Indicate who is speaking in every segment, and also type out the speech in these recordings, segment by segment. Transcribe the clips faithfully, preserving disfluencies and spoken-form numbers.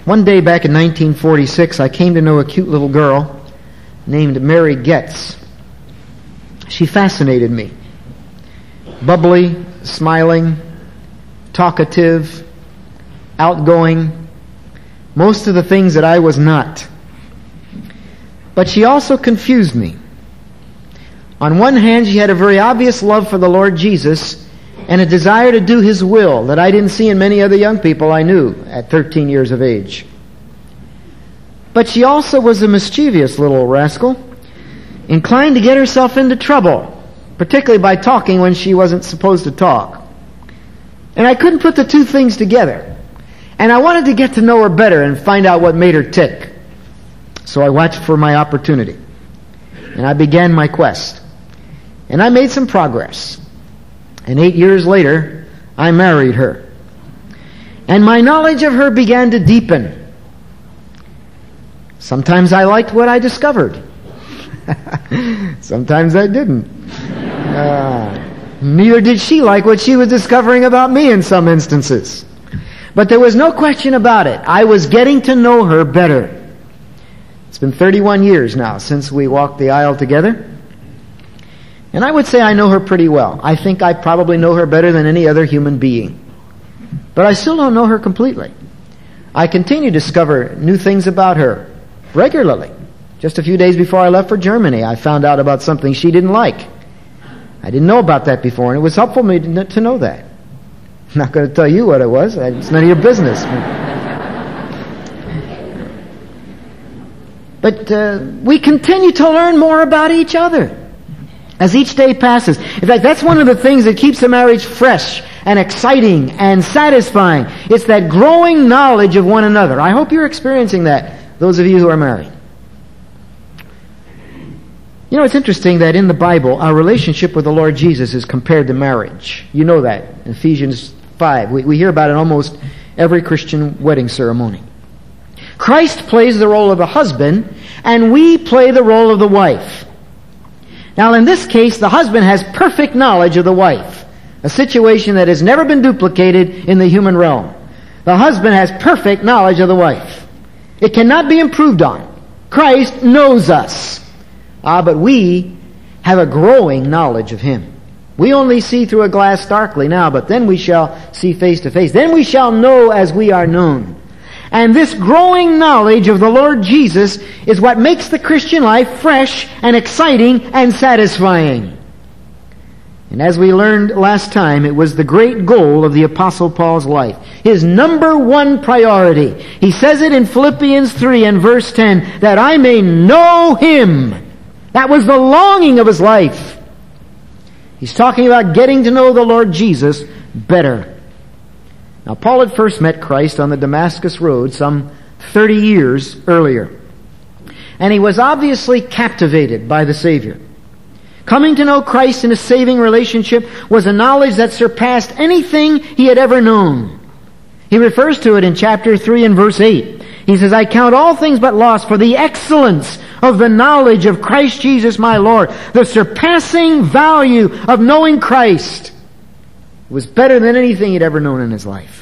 Speaker 1: One day back in nineteen forty-six, I came to know a cute little girl named Mary Getz. She fascinated me. Bubbly, smiling, talkative, outgoing, most of the things that I was not. But she also confused me. On one hand, she had a very obvious love for the Lord Jesus and a desire to do His will that I didn't see in many other young people I knew at thirteen years of age. But she also was a mischievous little rascal, inclined to get herself into trouble, particularly by talking when she wasn't supposed to talk. And I couldn't put the two things together. And I wanted to get to know her better and find out what made her tick. So I watched for my opportunity. And I began my quest. And I made some progress. And eight years later, I married her. And my knowledge of her began to deepen. Sometimes I liked what I discovered. Sometimes I didn't. Uh, neither did she like what she was discovering about me in some instances. But there was no question about it. I was getting to know her better. It's been thirty-one years now since we walked the aisle together. And I would say I know her pretty well. I think I probably know her better than any other human being. But I still don't know her completely. I continue to discover new things about her regularly. Just a few days before I left for Germany, I found out about something she didn't like. I didn't know about that before, and it was helpful for me to know that. I'm not going to tell you what it was. It's none of your business. But uh, we continue to learn more about each other as each day passes. In fact, that's one of the things that keeps a marriage fresh and exciting and satisfying. It's that growing knowledge of one another. I hope you're experiencing that, those of you who are married. You know, it's interesting that in the Bible, our relationship with the Lord Jesus is compared to marriage. You know that in Ephesians five. We, we hear about it in almost every Christian wedding ceremony. Christ plays the role of the husband, and we play the role of the wife. Now, in this case, the husband has perfect knowledge of the wife, a situation that has never been duplicated in the human realm. The husband has perfect knowledge of the wife. It cannot be improved on. Christ knows us. Ah, but we have a growing knowledge of Him. We only see through a glass darkly now, but then we shall see face to face. Then we shall know as we are known. And this growing knowledge of the Lord Jesus is what makes the Christian life fresh and exciting and satisfying. And as we learned last time, it was the great goal of the Apostle Paul's life. His number one priority. He says it in Philippians three and verse ten, that I may know Him. That was the longing of his life. He's talking about getting to know the Lord Jesus better. Now, Paul had first met Christ on the Damascus Road some thirty years earlier. And he was obviously captivated by the Savior. Coming to know Christ in a saving relationship was a knowledge that surpassed anything he had ever known. He refers to it in chapter three and verse eight. He says, I count all things but loss for the excellence of the knowledge of Christ Jesus my Lord. The surpassing value of knowing Christ was better than anything he'd ever known in his life.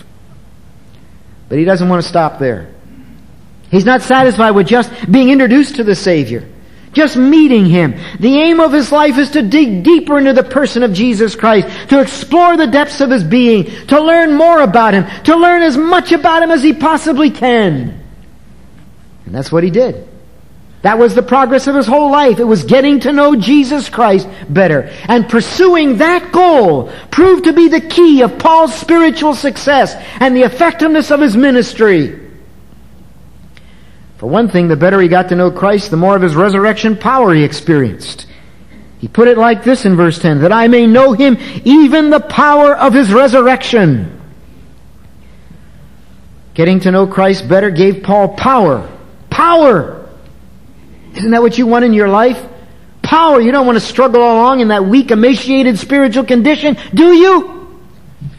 Speaker 1: But he doesn't want to stop there. He's not satisfied with just being introduced to the Savior, just meeting Him. The aim of his life is to dig deeper into the person of Jesus Christ, to explore the depths of His being, to learn more about Him, to learn as much about Him as he possibly can. And that's what he did. That was the progress of his whole life. It was getting to know Jesus Christ better. And pursuing that goal proved to be the key of Paul's spiritual success and the effectiveness of his ministry. For one thing, the better he got to know Christ, the more of His resurrection power he experienced. He put it like this in verse ten, that I may know Him, even the power of His resurrection. Getting to know Christ better gave Paul power. Power! Isn't that what you want in your life? Power. You don't want to struggle along in that weak, emaciated spiritual condition, do you?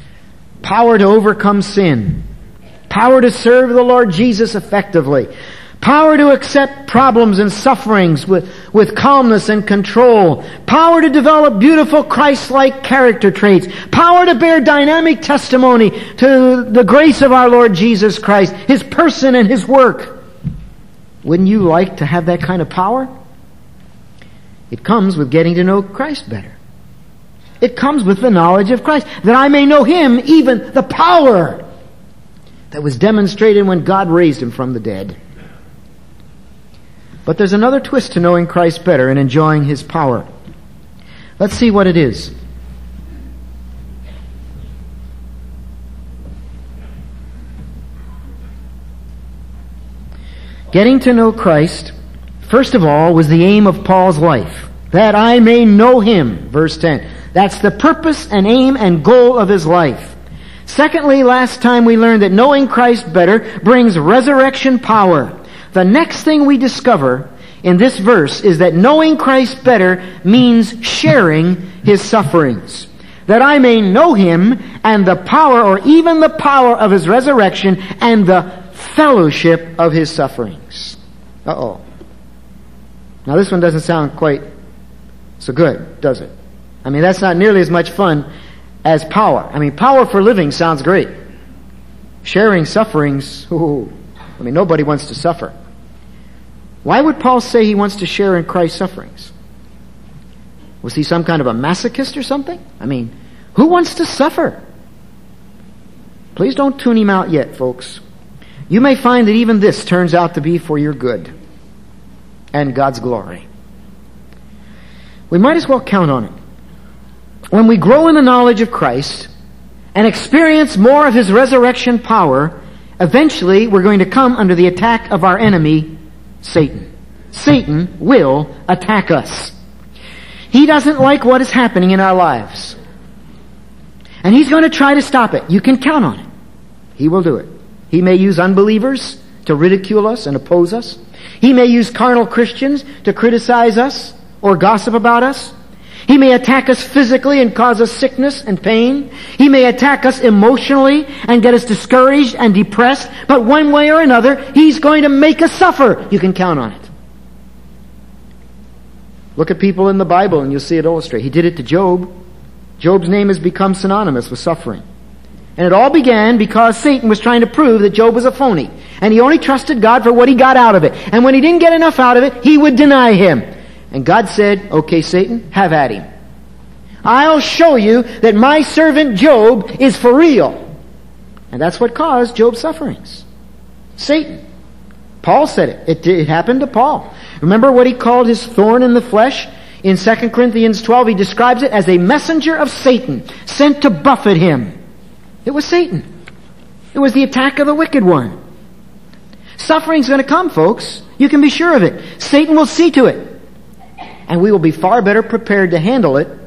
Speaker 1: Power to overcome sin. Power to serve the Lord Jesus effectively. Power to accept problems and sufferings with, with calmness and control. Power to develop beautiful Christ-like character traits. Power to bear dynamic testimony to the grace of our Lord Jesus Christ, His person and His work. Wouldn't you like to have that kind of power? It comes with getting to know Christ better. It comes with the knowledge of Christ, that I may know Him, even the power that was demonstrated when God raised Him from the dead. But there's another twist to knowing Christ better and enjoying His power. Let's see what it is. Getting to know Christ, first of all, was the aim of Paul's life. That I may know Him, verse ten. That's the purpose and aim and goal of his life. Secondly, last time we learned that knowing Christ better brings resurrection power. The next thing we discover in this verse is that knowing Christ better means sharing His sufferings. That I may know Him and the power, or even the power of His resurrection and the fellowship of His sufferings. Uh-oh. Now this one doesn't sound quite so good, does it? I mean, that's not nearly as much fun as power. I mean, power for living sounds great. Sharing sufferings, ooh, I mean, nobody wants to suffer. Why would Paul say he wants to share in Christ's sufferings? Was he some kind of a masochist or something? I mean, who wants to suffer? Please don't tune him out yet, folks. You may find that even this turns out to be for your good and God's glory. We might as well count on it. When we grow in the knowledge of Christ and experience more of His resurrection power, eventually we're going to come under the attack of our enemy, Satan. Satan will attack us. He doesn't like what is happening in our lives. And he's going to try to stop it. You can count on it. He will do it. He may use unbelievers to ridicule us and oppose us. He may use carnal Christians to criticize us or gossip about us. He may attack us physically and cause us sickness and pain. He may attack us emotionally and get us discouraged and depressed. But one way or another, he's going to make us suffer. You can count on it. Look at people in the Bible and you'll see it illustrated. He did it to Job. Job's name has become synonymous with suffering. And it all began because Satan was trying to prove that Job was a phony. And he only trusted God for what he got out of it. And when he didn't get enough out of it, he would deny Him. And God said, okay, Satan, have at him. I'll show you that my servant Job is for real. And that's what caused Job's sufferings. Satan. Paul said it. It, it happened to Paul. Remember what he called his thorn in the flesh? In Second Corinthians twelve, he describes it as a messenger of Satan, sent to buffet him. It was Satan. It was the attack of the wicked one. Suffering's going to come, folks. You can be sure of it. Satan will see to it. And we will be far better prepared to handle it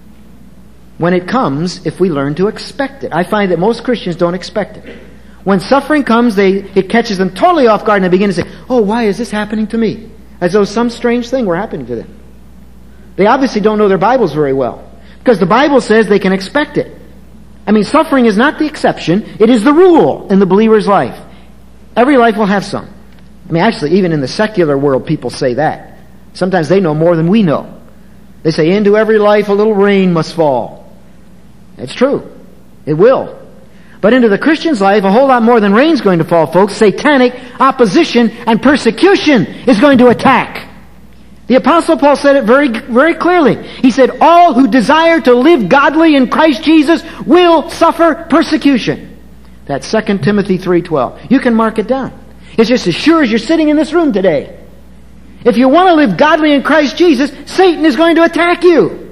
Speaker 1: when it comes if we learn to expect it. I find that most Christians don't expect it. When suffering comes, they it catches them totally off guard and they begin to say, oh, why is this happening to me? As though some strange thing were happening to them. They obviously don't know their Bibles very well. Because the Bible says they can expect it. I mean, suffering is not the exception. It is the rule in the believer's life. Every life will have some. I mean, actually, even in the secular world, people say that. Sometimes they know more than we know. They say, into every life a little rain must fall. It's true. It will. But into the Christian's life, a whole lot more than rain's going to fall, folks. Satanic opposition and persecution is going to attack. The Apostle Paul said it very, very clearly. He said, all who desire to live godly in Christ Jesus will suffer persecution. That's Second Timothy three twelve. You can mark it down. It's just as sure as you're sitting in this room today. If you want to live godly in Christ Jesus, Satan is going to attack you.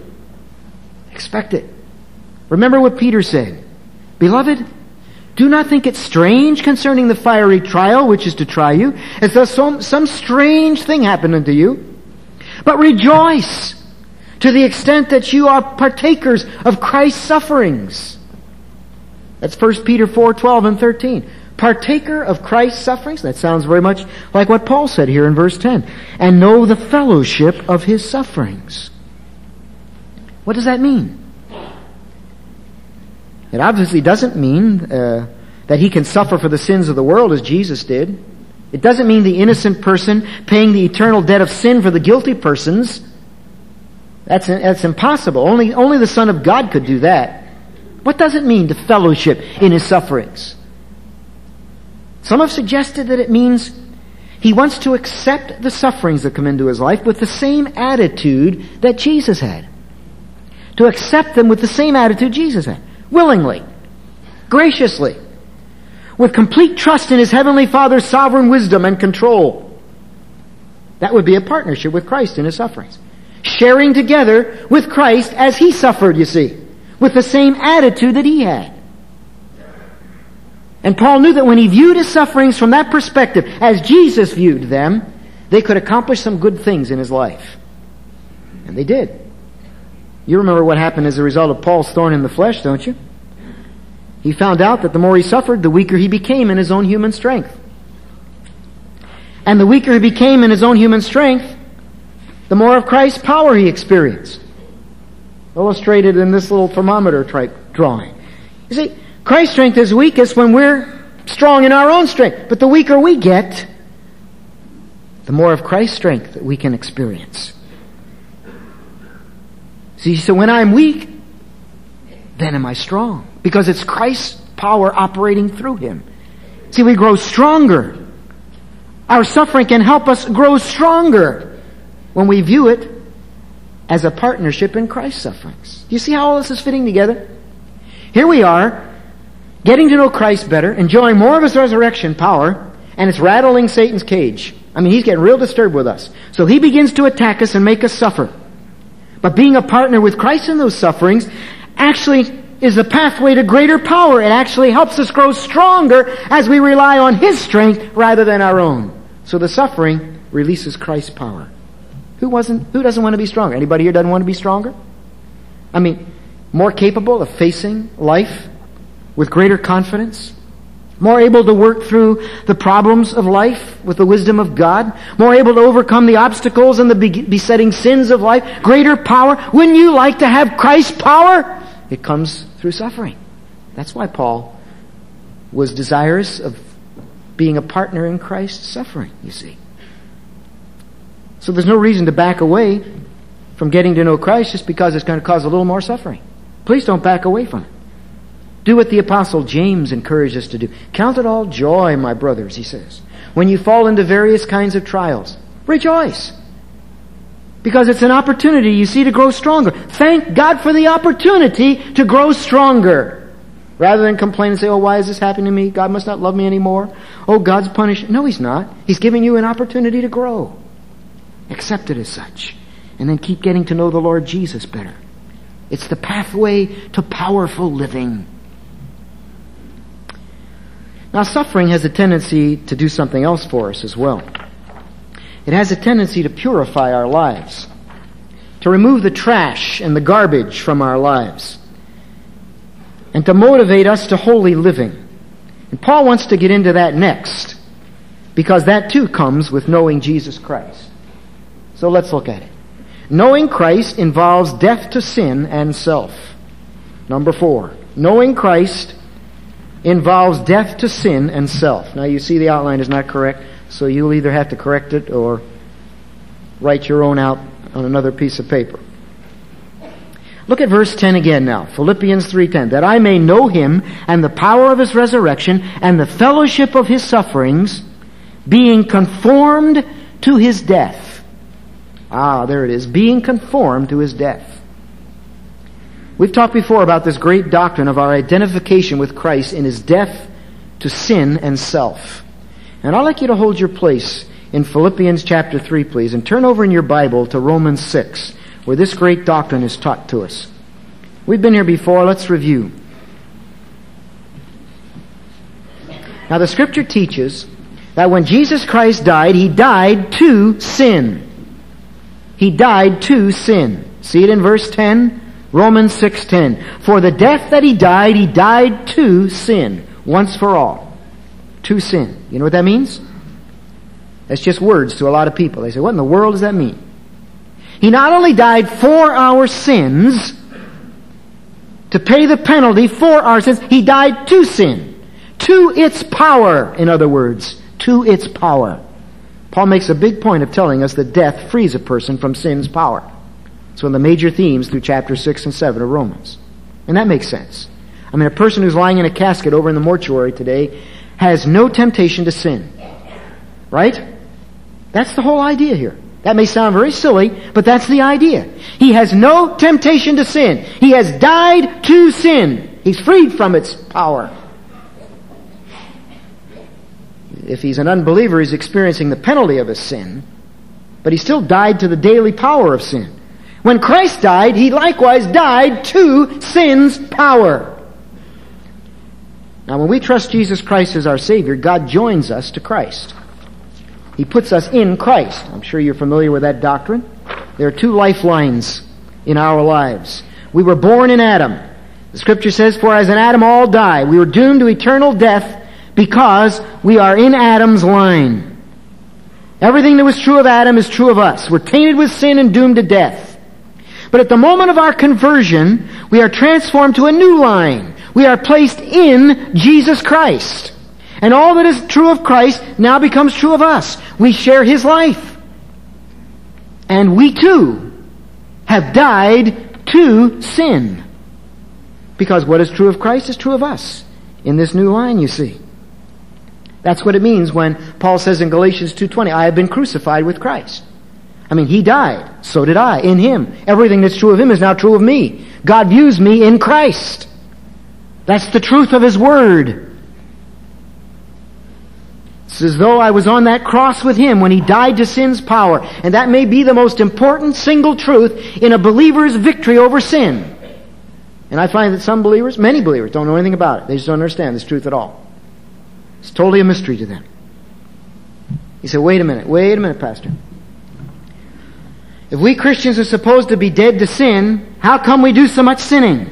Speaker 1: Expect it. Remember what Peter said. Beloved, do not think it strange concerning the fiery trial which is to try you, as though some, some strange thing happened unto you. But rejoice to the extent that you are partakers of Christ's sufferings. That's First Peter four twelve and thirteen. Partaker of Christ's sufferings. That sounds very much like what Paul said here in verse ten. And know the fellowship of His sufferings. What does that mean? It obviously doesn't mean uh, that He can suffer for the sins of the world as Jesus did. It doesn't mean the innocent person paying the eternal debt of sin for the guilty persons. That's, that's impossible. Only, only the Son of God could do that. What does it mean to fellowship in His sufferings? Some have suggested that it means He wants to accept the sufferings that come into His life with the same attitude that Jesus had. To accept them with the same attitude Jesus had. Willingly. Graciously. With complete trust in His Heavenly Father's sovereign wisdom and control. That would be a partnership with Christ in His sufferings. Sharing together with Christ as He suffered, you see. With the same attitude that He had. And Paul knew that when he viewed his sufferings from that perspective, as Jesus viewed them, they could accomplish some good things in his life. And they did. You remember what happened as a result of Paul's thorn in the flesh, don't you? He found out that the more he suffered, the weaker he became in his own human strength. And the weaker he became in his own human strength, the more of Christ's power he experienced. Illustrated in this little thermometer type drawing. You see, Christ's strength is weakest when we're strong in our own strength. But the weaker we get, the more of Christ's strength that we can experience. See, so when I'm weak, then am I strong. Because it's Christ's power operating through Him. See, we grow stronger. Our suffering can help us grow stronger when we view it as a partnership in Christ's sufferings. Do you see how all this is fitting together? Here we are, getting to know Christ better, enjoying more of His resurrection power, and it's rattling Satan's cage. I mean, he's getting real disturbed with us. So he begins to attack us and make us suffer. But being a partner with Christ in those sufferings actually is a pathway to greater power. It actually helps us grow stronger as we rely on His strength rather than our own. So the suffering releases Christ's power. Who wasn't, who doesn't want to be stronger? Anybody here doesn't want to be stronger? I mean, more capable of facing life with greater confidence, more able to work through the problems of life with the wisdom of God, more able to overcome the obstacles and the besetting sins of life, greater power. Wouldn't you like to have Christ's power? It comes through suffering. That's why Paul was desirous of being a partner in Christ's suffering, you see. So there's no reason to back away from getting to know Christ just because it's going to cause a little more suffering. Please don't back away from it. Do what the Apostle James encouraged us to do. Count it all joy, my brothers, he says, when you fall into various kinds of trials. Rejoice. Because it's an opportunity, you see, to grow stronger. Thank God for the opportunity to grow stronger. Rather than complain and say, oh, why is this happening to me? God must not love me anymore. Oh, God's punishing. No, He's not. He's giving you an opportunity to grow. Accept it as such. And then keep getting to know the Lord Jesus better. It's the pathway to powerful living. Now, suffering has a tendency to do something else for us as well. It has a tendency to purify our lives, to remove the trash and the garbage from our lives, and to motivate us to holy living. And Paul wants to get into that next, because that too comes with knowing Jesus Christ. So let's look at it. Knowing Christ involves death to sin and self. Number four, knowing Christ involves death to sin and self. Now you see the outline is not correct, so you'll either have to correct it or write your own out on another piece of paper. Look at verse ten again now. Philippians three ten. That I may know Him and the power of His resurrection and the fellowship of His sufferings, being conformed to His death. Ah, there it is. Being conformed to His death. We've talked before about this great doctrine of our identification with Christ in His death to sin and self. And I'd like you to hold your place in Philippians chapter three, please, and turn over in your Bible to Romans six, where this great doctrine is taught to us. We've been here before. Let's review. Now, the Scripture teaches that when Jesus Christ died, He died to sin. He died to sin. See it in verse ten? Romans six ten. For the death that He died, He died to sin, once for all. To sin. You know what that means? That's just words to a lot of people. They say, what in the world does that mean? He not only died for our sins, to pay the penalty for our sins, He died to sin. To its power, in other words. to its power. Paul makes a big point of telling us that death frees a person from sin's power. It's one of the major themes through chapter six and seven of Romans. And that makes sense. I mean, a person who's lying in a casket over in the mortuary today has no temptation to sin. Right? That's the whole idea here. That may sound very silly, but that's the idea. He has no temptation to sin. He has died to sin. He's freed from its power. If he's an unbeliever, he's experiencing the penalty of his sin, but he still died to the daily power of sin. When Christ died, he likewise died to sin's power. Now, when we trust Jesus Christ as our Savior, God joins us to Christ. He puts us in Christ. I'm sure you're familiar with that doctrine. There are two lifelines in our lives. We were born in Adam. The Scripture says, "For as in Adam all die, we were doomed to eternal death because we are in Adam's line." Everything that was true of Adam is true of us. We're tainted with sin and doomed to death. But at the moment of our conversion, we are transformed to a new line. We are placed in Jesus Christ. And all that is true of Christ now becomes true of us. We share His life. And we too have died to sin. Because what is true of Christ is true of us. In this new line, you see. That's what it means when Paul says in Galatians two twenty, "I have been crucified with Christ." I mean, He died. So did I in Him. Everything that's true of Him is now true of me. God views me in Christ. That's the truth of His Word. It's as though I was on that cross with Him when He died to sin's power. And that may be the most important single truth in a believer's victory over sin. And I find that some believers, many believers, don't know anything about it. They just don't understand this truth at all. It's totally a mystery to them. You say, wait a minute, wait a minute, Pastor. If we Christians are supposed to be dead to sin, how come we do so much sinning?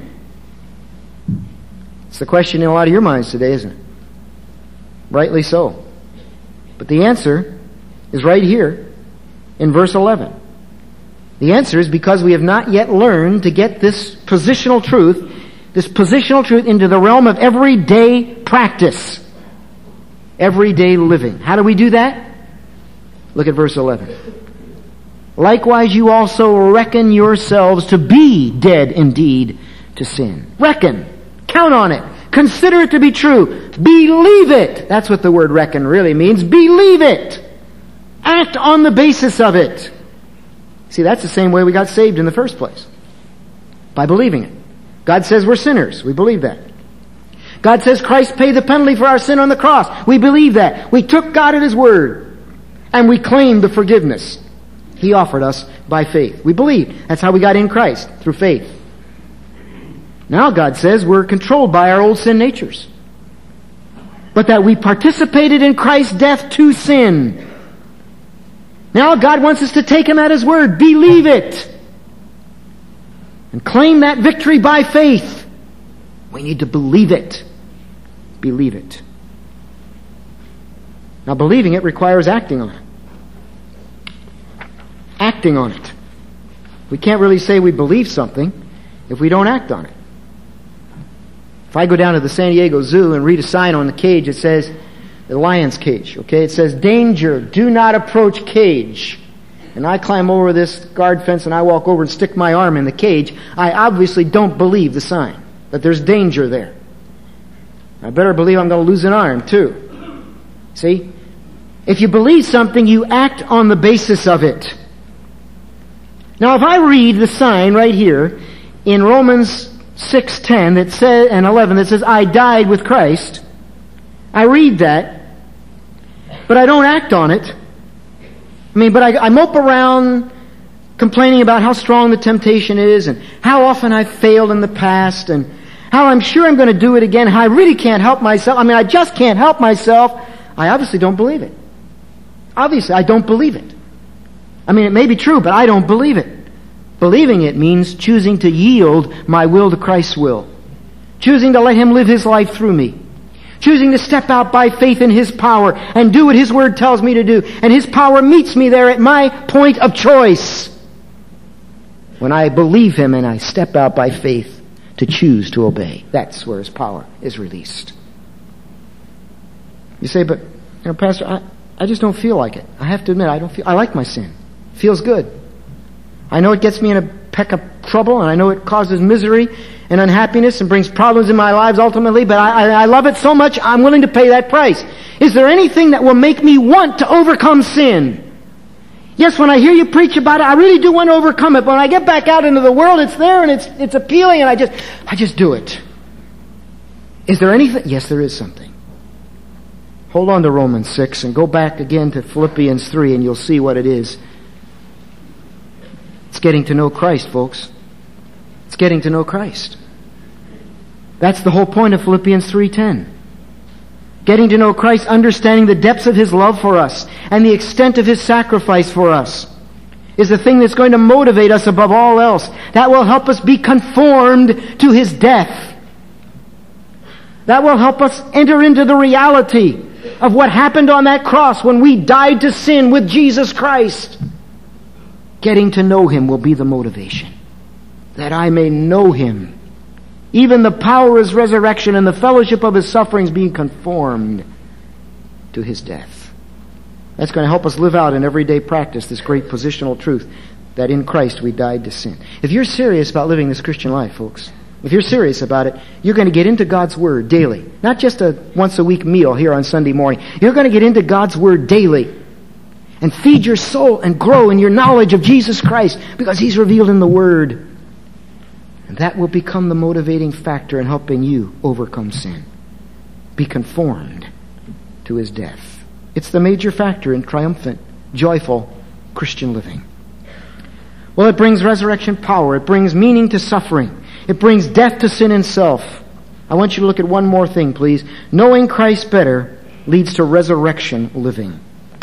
Speaker 1: It's the question in a lot of your minds today, isn't it? Rightly so. But the answer is right here in verse eleven. The answer is because we have not yet learned to get this positional truth, this positional truth into the realm of everyday practice. Everyday living. How do we do that? Look at verse eleven. "Likewise you also reckon yourselves to be dead indeed to sin." Reckon. Count on it. Consider it to be true. Believe it. That's what the word reckon really means. Believe it. Act on the basis of it. See, that's the same way we got saved in the first place. By believing it. God says we're sinners. We believe that. God says Christ paid the penalty for our sin on the cross. We believe that. We took God at His word. And we claimed the forgiveness He offered us by faith. We believe. That's how we got in Christ. Through faith. Now God says we're controlled by our old sin natures. But that we participated in Christ's death to sin. Now God wants us to take Him at His word. Believe it. And claim that victory by faith. We need to believe it. Believe it. Now believing it requires acting on it. Acting on it. We can't really say we believe something if we don't act on it. If I go down to the San Diego Zoo and read a sign on the cage, it says, the lion's cage, okay? It says, "Danger, do not approach cage." And I climb over this guard fence and I walk over and stick my arm in the cage. I obviously don't believe the sign, that there's danger there. I better believe I'm going to lose an arm too. See? If you believe something, you act on the basis of it. Now if I read the sign right here in Romans six ten that says, and eleven that says, "I died with Christ," I read that, but I don't act on it. I mean, but I, I mope around complaining about how strong the temptation is and how often I've failed in the past and how I'm sure I'm going to do it again, how I really can't help myself. I mean, I just can't help myself. I obviously don't believe it. Obviously, I don't believe it. I mean, it may be true, but I don't believe it. Believing it means choosing to yield my will to Christ's will. Choosing to let Him live His life through me. Choosing to step out by faith in His power and do what His Word tells me to do. And His power meets me there at my point of choice. When I believe Him and I step out by faith to choose to obey. That's where His power is released. You say, but You know, Pastor, I, I just don't feel like it. I have to admit, I don't feel, I like my sin. It feels good. I know it gets me in a peck of trouble, and I know it causes misery and unhappiness and brings problems in my lives ultimately, but I, I, I love it so much, I'm willing to pay that price. Is there anything that will make me want to overcome sin? Yes, when I hear you preach about it, I really do want to overcome it, but when I get back out into the world, it's there and it's, it's appealing, and I just, I just do it. Is there anything? Yes, there is something. Hold on to Romans six and go back again to Philippians three, and you'll see what it is. It's getting to know Christ, folks. It's getting to know Christ. That's the whole point of Philippians three ten. Getting to know Christ, understanding the depths of His love for us and the extent of His sacrifice for us is the thing that's going to motivate us above all else. That will help us be conformed to His death. That will help us enter into the reality of what happened on that cross when we died to sin with Jesus Christ. Getting to know Him will be the motivation. That I may know Him. Even the power of His resurrection and the fellowship of His sufferings, being conformed to His death. That's going to help us live out in everyday practice this great positional truth that in Christ we died to sin. If you're serious about living this Christian life, folks, if you're serious about it, you're going to get into God's Word daily. Not just a once a week meal here on Sunday morning. You're going to get into God's Word daily and feed your soul and grow in your knowledge of Jesus Christ because He's revealed in the Word. And that will become the motivating factor in helping you overcome sin. Be conformed to His death. It's the major factor in triumphant, joyful Christian living. Well, it brings resurrection power. It brings meaning to suffering. It brings death to sin and self. I want you to look at one more thing, please. Knowing Christ better leads to resurrection living.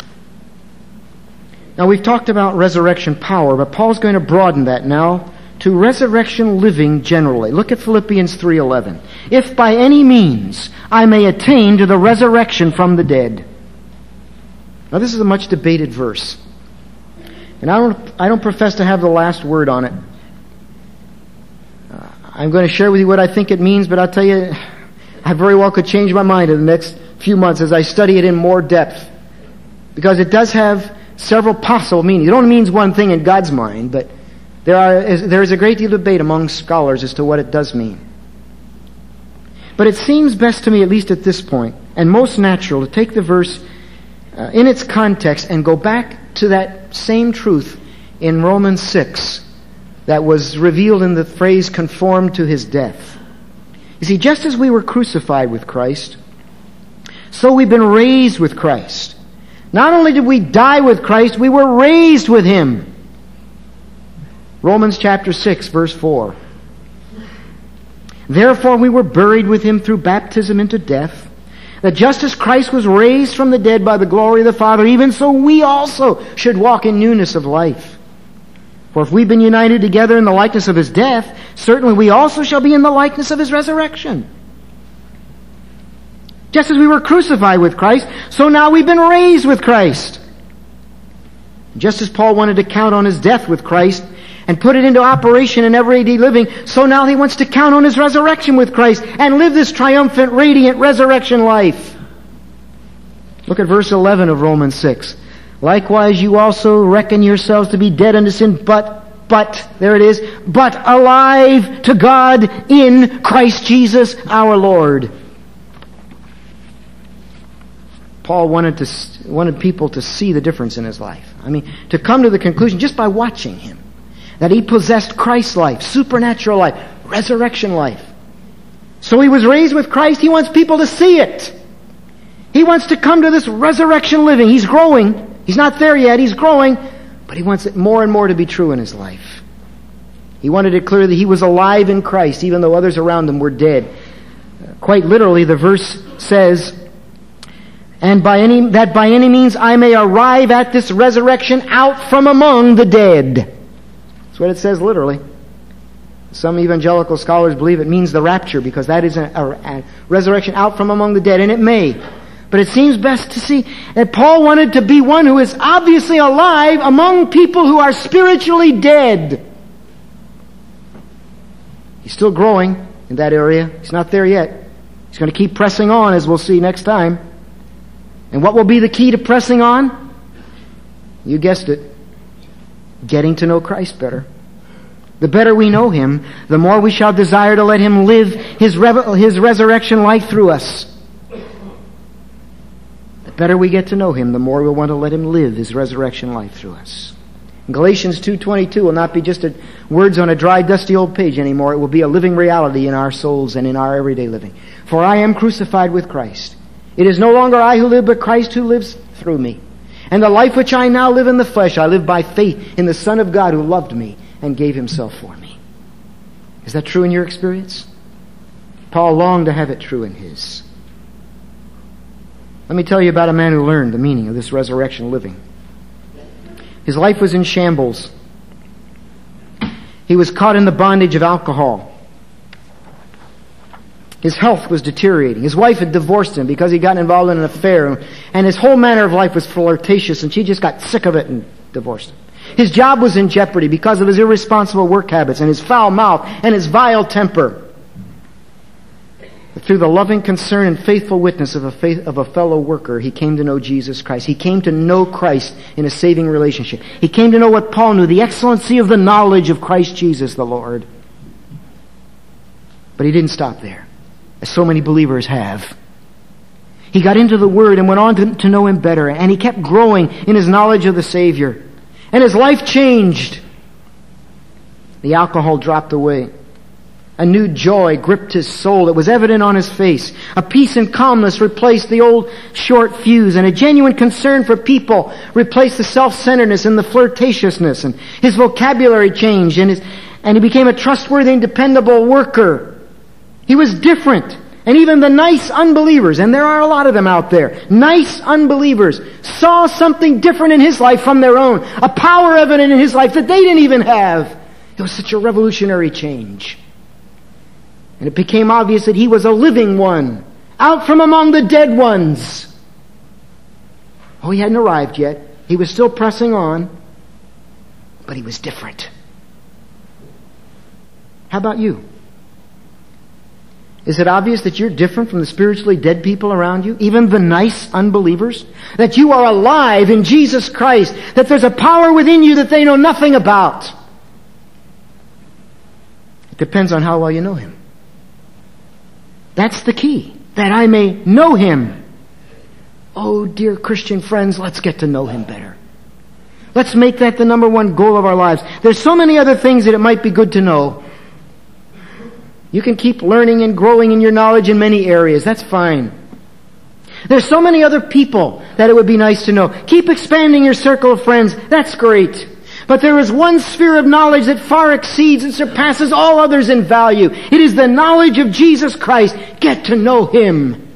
Speaker 1: Now, we've talked about resurrection power, but Paul's going to broaden that now to resurrection living generally. Look at Philippians three eleven. If by any means I may attain to the resurrection from the dead. Now this is a much debated verse. And I don't, I don't profess to have the last word on it. Uh, I'm going to share with you what I think it means, but I'll tell you, I very well could change my mind in the next few months as I study it in more depth. Because it does have several possible meanings. It only means one thing in God's mind, but There are there is a great deal of debate among scholars as to what it does mean. But it seems best to me, at least at this point, and most natural, to take the verse uh, in its context and go back to that same truth in Romans six that was revealed in the phrase conformed to His death. You see, just as we were crucified with Christ, so we've been raised with Christ. Not only did we die with Christ, we were raised with Him. Romans chapter six, verse four. Therefore we were buried with Him through baptism into death, that just as Christ was raised from the dead by the glory of the Father, even so we also should walk in newness of life. For if we've been united together in the likeness of His death, certainly we also shall be in the likeness of His resurrection. Just as we were crucified with Christ, so now we've been raised with Christ. Just as Paul wanted to count on his death with Christ and put it into operation in everyday living, so now he wants to count on his resurrection with Christ and live this triumphant, radiant resurrection life. Look at verse eleven of Romans six. Likewise you also reckon yourselves to be dead unto sin, but, but, there it is, but alive to God in Christ Jesus our Lord. Paul wanted to wanted people to see the difference in his life. I mean, to come to the conclusion just by watching him that he possessed Christ's life, supernatural life, resurrection life. So he was raised with Christ. He wants people to see it. He wants to come to this resurrection living. He's growing. He's not there yet. He's growing. But he wants it more and more to be true in his life. He wanted it clear that he was alive in Christ, even though others around him were dead. Quite literally, the verse says, and by any that by any means I may arrive at this resurrection out from among the dead. That's what it says literally. Some evangelical scholars believe it means the rapture, because that is a, a, a resurrection out from among the dead, and it may. But it seems best to see that Paul wanted to be one who is obviously alive among people who are spiritually dead. He's still growing in that area. He's not there yet. He's going to keep pressing on, as we'll see next time. And what will be the key to pressing on? You guessed it. Getting to know Christ better. The better we know Him, the more we shall desire to let Him live His, re- His resurrection life through us. The better we get to know Him, the more we'll want to let Him live His resurrection life through us. Galatians two twenty-two will not be just a, words on a dry, dusty old page anymore. It will be a living reality in our souls and in our everyday living. For I am crucified with Christ. It is no longer I who live, but Christ who lives through me. And the life which I now live in the flesh, I live by faith in the Son of God who loved me and gave Himself for me. Is that true in your experience? Paul longed to have it true in his. Let me tell you about a man who learned the meaning of this resurrection living. His life was in shambles. He was caught in the bondage of alcohol. His health was deteriorating. His wife had divorced him because he got involved in an affair. And his whole manner of life was flirtatious, and she just got sick of it and divorced him. His job was in jeopardy because of his irresponsible work habits and his foul mouth and his vile temper. But through the loving concern and faithful witness of a, faith, of a fellow worker, he came to know Jesus Christ. He came to know Christ in a saving relationship. He came to know what Paul knew, the excellency of the knowledge of Christ Jesus the Lord. But he didn't stop there, as so many believers have. He got into the Word and went on to, to know Him better, and he kept growing in his knowledge of the Savior. And his life changed. The alcohol dropped away. A new joy gripped his soul. It was evident on his face. A peace and calmness replaced the old short fuse, and a genuine concern for people replaced the self-centeredness and the flirtatiousness. And his vocabulary changed, and, his, and he became a trustworthy and dependable worker. He was different. And even the nice unbelievers, and there are a lot of them out there, nice unbelievers, saw something different in his life from their own. A power evident in his life that they didn't even have. It was such a revolutionary change. And it became obvious that he was a living one, out from among the dead ones. Oh, he hadn't arrived yet. He was still pressing on, but he was different. How about you? Is it obvious that you're different from the spiritually dead people around you? Even the nice unbelievers? That you are alive in Jesus Christ? That there's a power within you that they know nothing about? It depends on how well you know Him. That's the key. That I may know Him. Oh, dear Christian friends, let's get to know Him better. Let's make that the number one goal of our lives. There's so many other things that it might be good to know. You can keep learning and growing in your knowledge in many areas. That's fine. There's so many other people that it would be nice to know. Keep expanding your circle of friends. That's great. But there is one sphere of knowledge that far exceeds and surpasses all others in value. It is the knowledge of Jesus Christ. Get to know Him.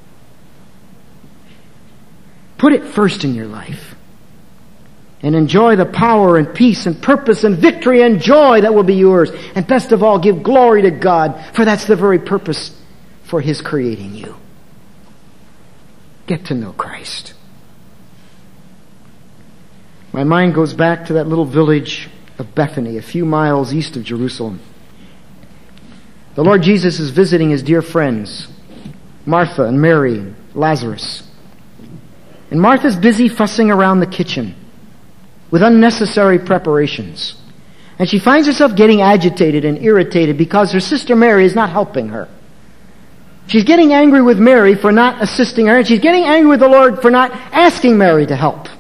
Speaker 1: Put it first in your life. And enjoy the power and peace and purpose and victory and joy that will be yours. And best of all, give glory to God, for that's the very purpose for His creating you. Get to know Christ. My mind goes back to that little village of Bethany, a few miles east of Jerusalem. The Lord Jesus is visiting His dear friends, Martha and Mary and Lazarus. And Martha's busy fussing around the kitchen with unnecessary preparations. And she finds herself getting agitated and irritated because her sister Mary is not helping her. She's getting angry with Mary for not assisting her, and she's getting angry with the Lord for not asking Mary to help.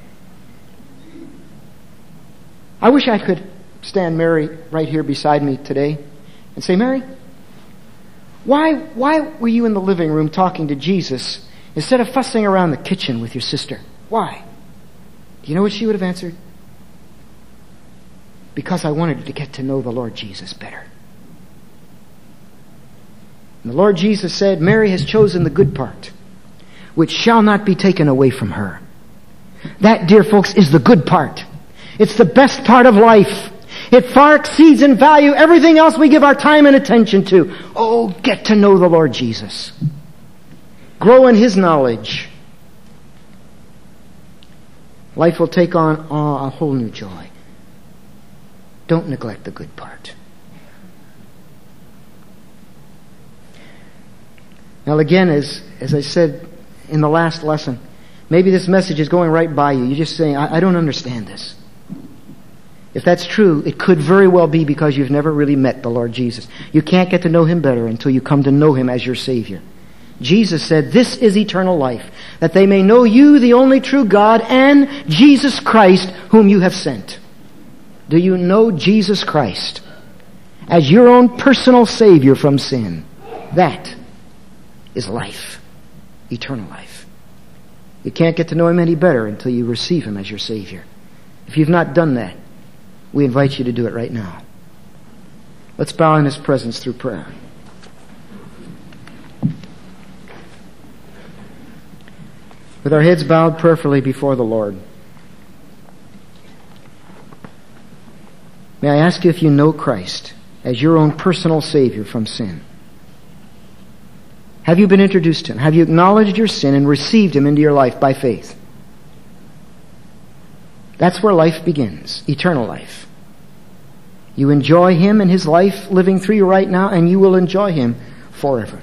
Speaker 1: I wish I could stand Mary right here beside me today and say, Mary, why, why were you in the living room talking to Jesus instead of fussing around the kitchen with your sister? Why? Do you know what she would have answered? Because I wanted to get to know the Lord Jesus better. And the Lord Jesus said, Mary has chosen the good part, which shall not be taken away from her. That, dear folks, is the good part. It's the best part of life. It far exceeds in value everything else we give our time and attention to. Oh, get to know the Lord Jesus. Grow in His knowledge. Life will take on oh, a whole new joy. Don't neglect the good part. Now again, as, as I said in the last lesson. Maybe this message is going right by you. You're just saying, I, I don't understand this. If that's true, it could very well be because you've never really met the Lord Jesus. You can't get to know Him better until you come to know Him as your Savior. Jesus said, this is eternal life, that they may know you, the only true God, and Jesus Christ, whom you have sent. Do you know Jesus Christ as your own personal Savior from sin? That is life, eternal life. You can't get to know Him any better until you receive Him as your Savior. If you've not done that, we invite you to do it right now. Let's bow in His presence through prayer. With our heads bowed prayerfully before the Lord, may I ask you if you know Christ as your own personal Savior from sin? Have you been introduced to Him? Have you acknowledged your sin and received Him into your life by faith? That's where life begins, eternal life. You enjoy Him and His life living through you right now, and you will enjoy Him forever.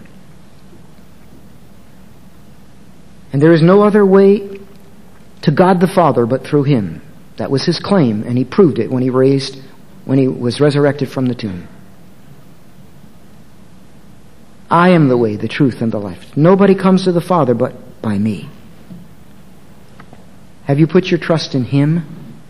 Speaker 1: And there is no other way to God the Father but through Him. That was His claim, and He proved it when He raised, when He was resurrected from the tomb. I am the way, the truth, and the life. Nobody comes to the Father but by me. Have you put your trust in Him?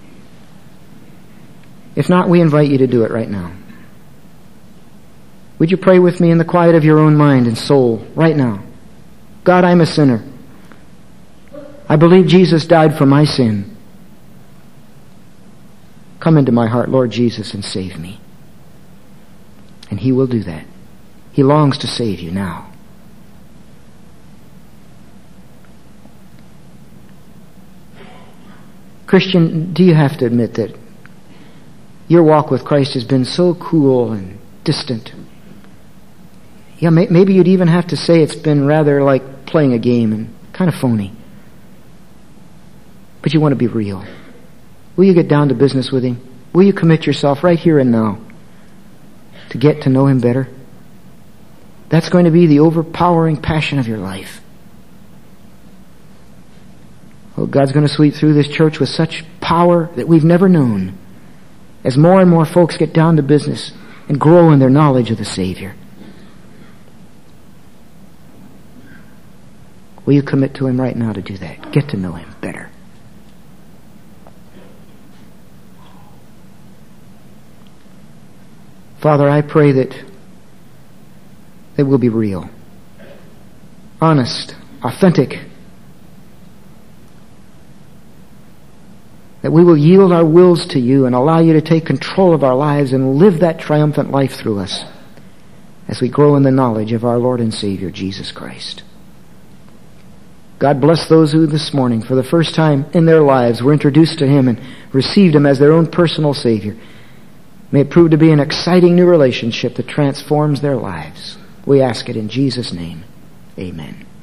Speaker 1: If not, we invite you to do it right now. Would you pray with me in the quiet of your own mind and soul right now? God, I'm a sinner. I believe Jesus died for my sin. Come into my heart, Lord Jesus, and save me. And He will do that. He longs to save you now. Christian, do you have to admit that your walk with Christ has been so cool and distant? Yeah, may, maybe you'd even have to say it's been rather like playing a game and kind of phony. But you want to be real. Will you get down to business with Him? Will you commit yourself right here and now to get to know Him better? That's going to be the overpowering passion of your life. Oh, God's going to sweep through this church with such power that we've never known as more and more folks get down to business and grow in their knowledge of the Savior. Will you commit to Him right now to do that? Get to know Him better. Father, I pray that that we'll be real, honest, authentic, that we will yield our wills to You and allow You to take control of our lives and live that triumphant life through us as we grow in the knowledge of our Lord and Savior, Jesus Christ. God bless those who this morning, for the first time in their lives, were introduced to Him and received Him as their own personal Savior. May it prove to be an exciting new relationship that transforms their lives. We ask it in Jesus' name. Amen.